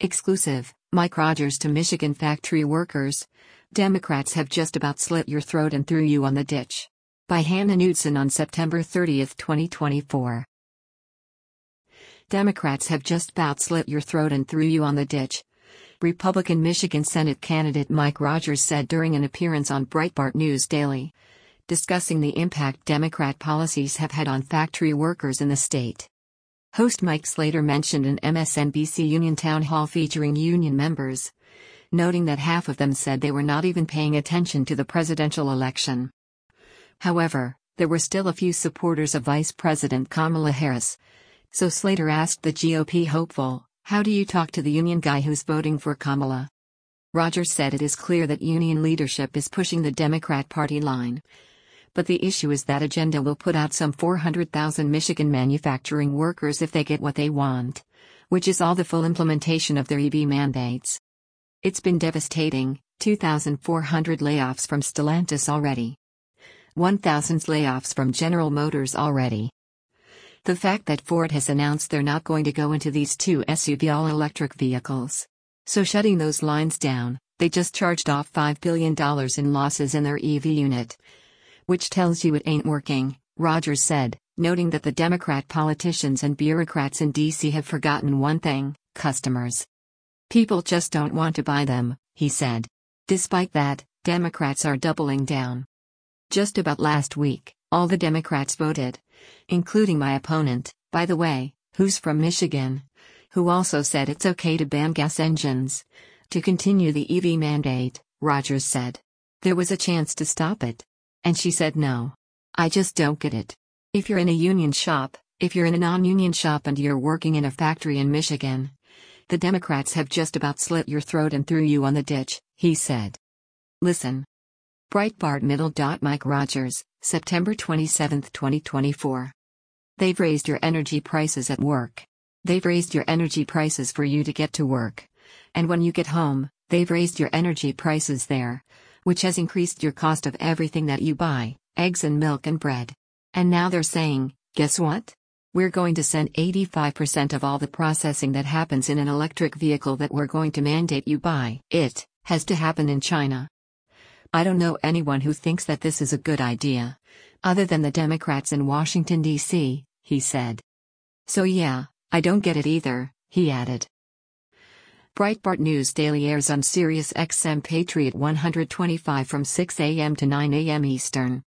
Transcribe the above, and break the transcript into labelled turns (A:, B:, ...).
A: Exclusive, Mike Rogers to Michigan factory workers. Democrats have just about slit your throat and threw you on the ditch. By Hannah Knudsen on September 30, 2024. Democrats have just about slit your throat and threw you on the ditch. Republican Michigan Senate candidate Mike Rogers said during an appearance on Breitbart News Daily, discussing the impact Democrat policies have had on factory workers in the state. Host Mike Slater mentioned an MSNBC union town hall featuring union members, noting that half of them said they were not even paying attention to the presidential election. However, there were still a few supporters of Vice President Kamala Harris. So Slater asked the GOP hopeful, "How do you talk to the union guy who's voting for Kamala?" Rogers said it is clear that union leadership is pushing the Democrat Party line. But the issue is that agenda will put out some 400,000 Michigan manufacturing workers if they get what they want, which is all the full implementation of their EV mandates. It's been devastating, 2,400 layoffs from Stellantis already. 1,000 layoffs from General Motors already. The fact that Ford has announced they're not going to go into these two SUV all-electric vehicles. So shutting those lines down, they just charged off $5 billion in losses in their EV unit. Which tells you it ain't working, Rogers said, noting that the Democrat politicians and bureaucrats in D.C. have forgotten one thing: customers. People just don't want to buy them, he said. Despite that, Democrats are doubling down. Just about last week, all the Democrats voted, including my opponent, by the way, who's from Michigan, who also said it's okay to ban gas engines, to continue the EV mandate, Rogers said. There was a chance to stop it. And she said no. I just don't get it. If you're in a union shop, if you're in a non-union shop and you're working in a factory in Michigan, the Democrats have just about slit your throat and threw you on the ditch, he said. Listen. Breitbart Middle. Mike Rogers, September 27, 2024. They've raised your energy prices at work. They've raised your energy prices for you to get to work. And when you get home, they've raised your energy prices there, which has increased your cost of everything that you buy, eggs and milk and bread. And now they're saying, guess what? We're going to send 85% of all the processing that happens in an electric vehicle that we're going to mandate you buy. It has to happen in China. I don't know anyone who thinks that this is a good idea, other than the Democrats in Washington, D.C., he said. So yeah, I don't get it either, he added. Breitbart News Daily airs on Sirius XM Patriot 125 from 6 a.m. to 9 a.m. Eastern.